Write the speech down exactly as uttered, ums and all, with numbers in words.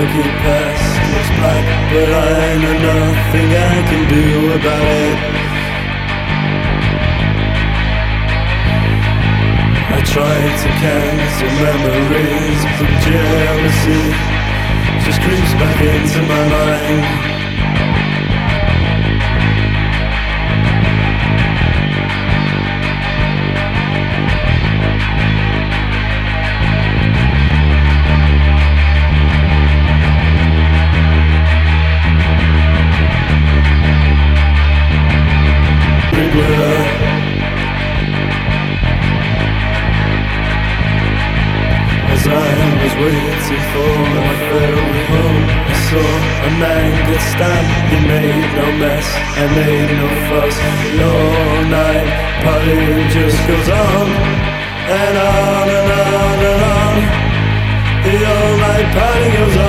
murky past looks black, but I know nothing I can do about it. I try to cancel memories, but jealousy just creeps back into my mind. As I was waiting for my ferry home, I saw a man get stabbed. He made no mess, I made no fuss. The all-night party just goes on and on and on and on. The all-night party goes on.